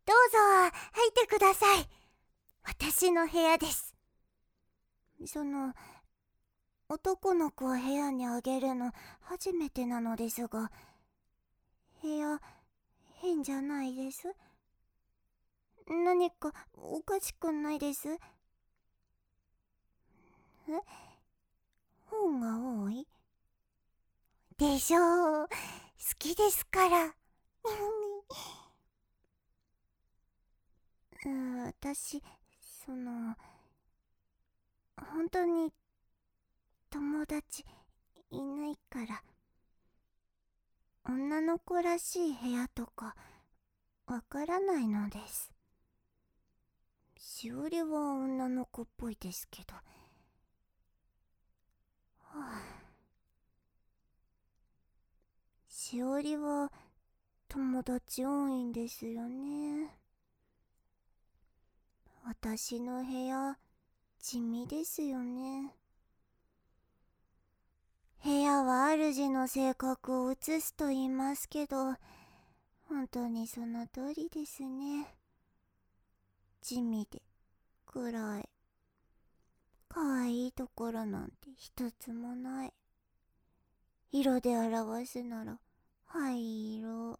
どうぞ入ってください。私の部屋です。男の子を部屋にあげるの初めてなのですが、部屋変じゃないです？何かおかしくないです？本が多いでしょう。好きですから私、本当に友達いないから、女の子らしい部屋とかわからないのです。しおりは女の子っぽいですけど、しおりは友達多いんですよね。私の部屋地味ですよね。部屋は主の性格を映すと言いますけど、本当にその通りですね。地味で暗い。可愛いところなんて一つもない。色で表すなら灰色。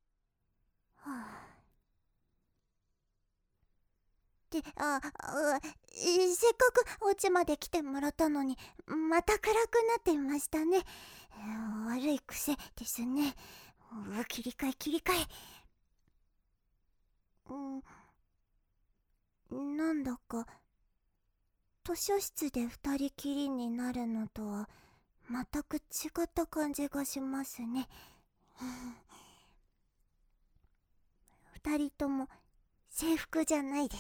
で、せっかくお家まで来てもらったのに、また暗くなっていましたね。悪い癖ですね。切り替え切り替え。なんだか図書室で二人きりになるのとは全く違った感じがしますね。二人とも制服じゃないです。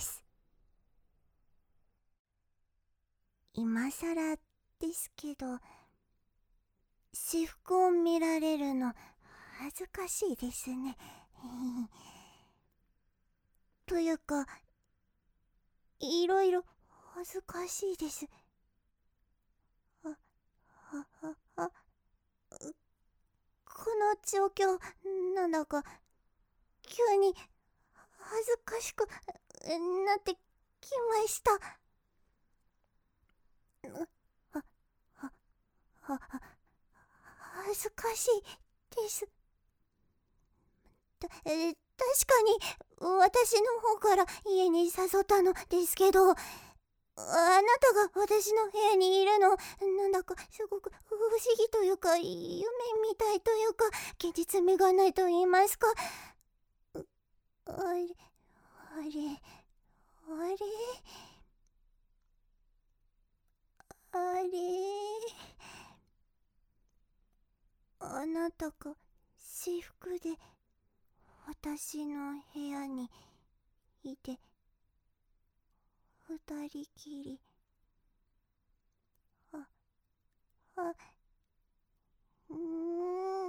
今さらですけど、私服を見られるの恥ずかしいですね。というか、いろいろ恥ずかしいです。あ、この状況、なんだか急に恥ずかしくなってきました。恥ずかしいです。確かに私の方から家に誘ったのですけど、あなたが私の部屋にいるの、なんだかすごく不思議というか、夢みたいというか、現実味がないと言いますか。あれ、あれ、あれ、あれ、あなたが私服で私の部屋にいて、二人きり。あ、あ、うーん、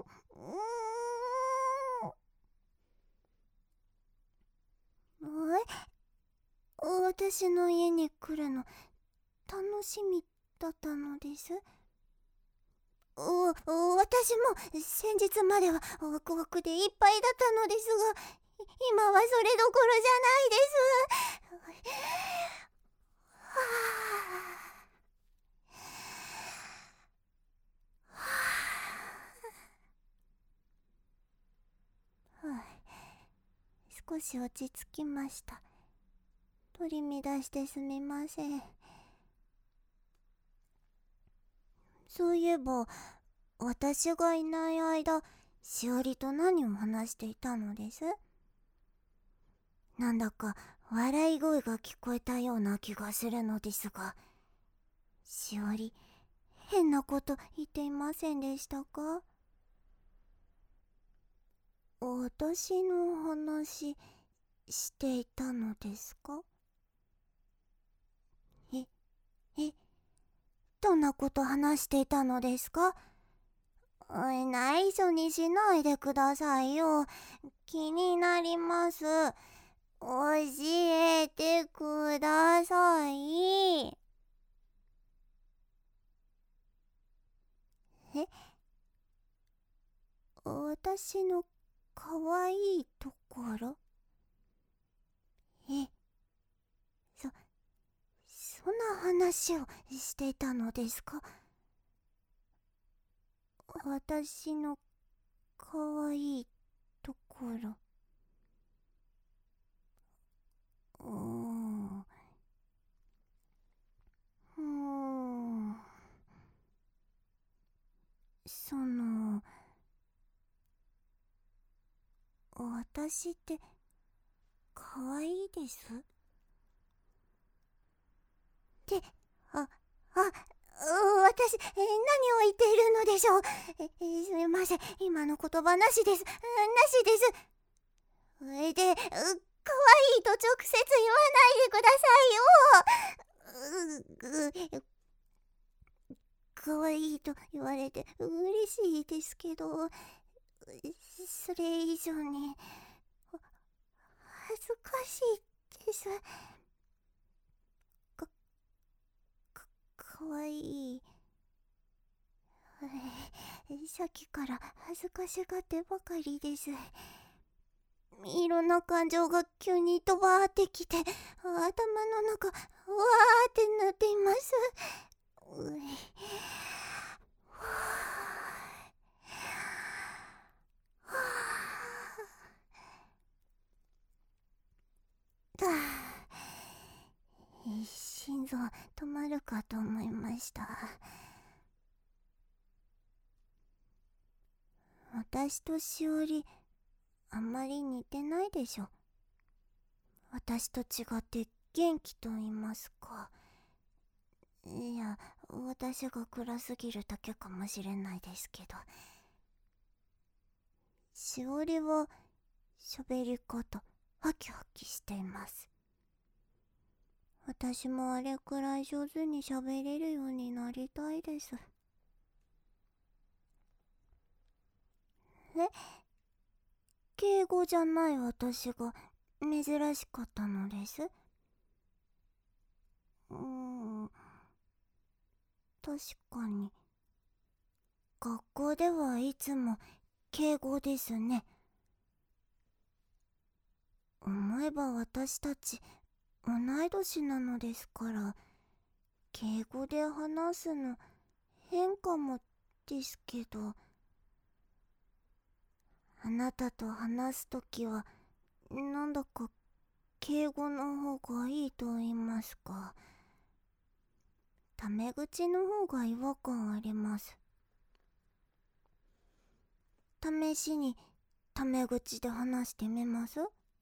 私の家に来るの楽しみだったのです。私も先日まではワクワクでいっぱいだったのですが、今はそれどころじゃないです。はあ、はあ、少し落ち着きました。取り乱してすみません。そういえば、私がいない間、しおりと何を話していたのです？なんだか笑い声が聞こえたような気がするのですが、しおり、変なこと言っていませんでしたか？私の話していたのですか？え、え、どんなこと話していたのですか？内緒にしないでくださいよ。気になります。教えてください。え、私の可愛いところ？ 話をしていたのですか？私の可愛いところ。その、私って可愛いです。で、私、何を言っているのでしょう。すみません、今の言葉なしです。なしです。それで、可愛いと直接言わないでくださいよ。可愛いと言われて嬉しいですけど、それ以上に恥ずかしいです。可愛い。さっきから恥ずかしがってばかりです。いろんな感情が急にドバーってきて、頭の中わーってなっています。心臓止まるかと思いました。私としおり、あんまり似てないでしょ。私と違って元気と言いますか。いや、私が暗すぎるだけかもしれないですけど。しおりは喋り方ハキハキしています。私もあれくらい上手に喋れるようになりたいです。敬語じゃない私が珍しかったのです。確かに。学校ではいつも敬語ですね。思えば私たち同い年なのですから、敬語で話すの変かもですけど、あなたと話すときはなんだか敬語の方がいいと言いますか、タメ口の方が違和感あります。試しにタメ口で話してみます？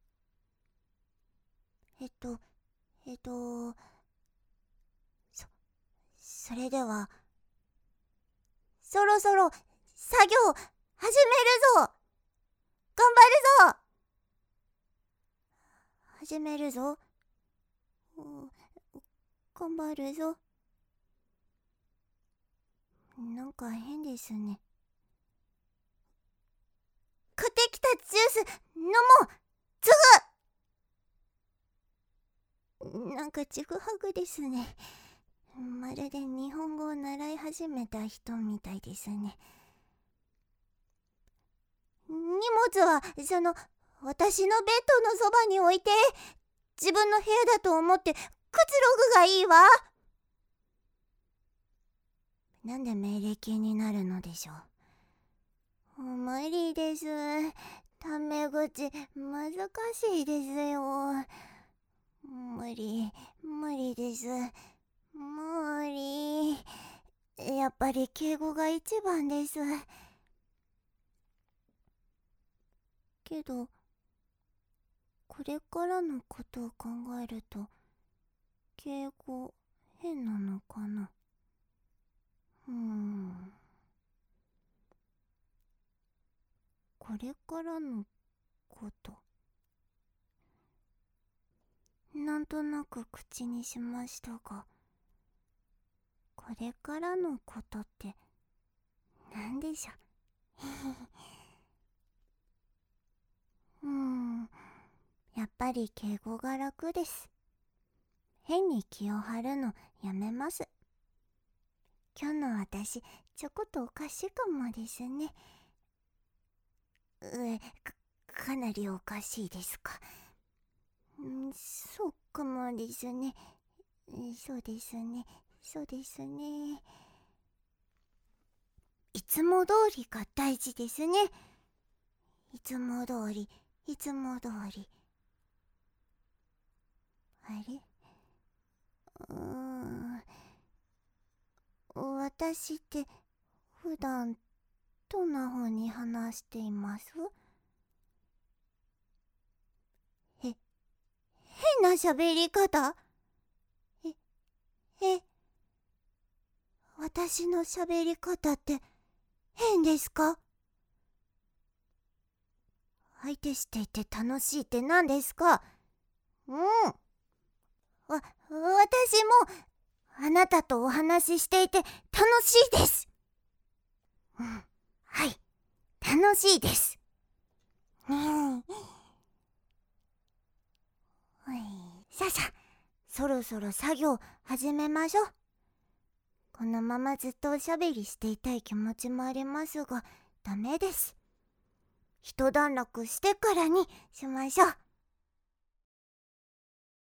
それでは、そろそろ作業始めるぞ。頑張るぞ。始めるぞ。頑張るぞ。なんか変ですね。買ってきたジュース飲もう。すぐ。なんかちぐはぐですね。まるで日本語を習い始めた人みたいですね。荷物は私のベッドのそばに置いて、自分の部屋だと思ってくつろぐがいいわ。なんで命令形になるのでしょう。無理です。タメ口難しいですよ。無理です。無理。やっぱり敬語が一番です。けど、これからのことを考えると、敬語変なのかな。これからのこと、なんとなく口にしましたが、これからのことって何でしょう。やっぱり敬語が楽です。変に気を張るのやめます。今日の私ちょこっとおかしいかもですね。かなりおかしいですか。そうかもですね。 そうですね、そうですね。いつも通りが大事ですね。いつも通り、いつも通り。あれ、うーん、私って普段どんな風に話しています？変な喋り方？え、え、私の喋り方って変ですか？相手していて楽しいって何ですか？うん。私もあなたとお話ししていて楽しいです。うん。はい。楽しいです。うん。はい。さあさあ、そろそろ作業始めましょう。このままずっとおしゃべりしていたい気持ちもありますが、ダメです。一段落してからにしましょう。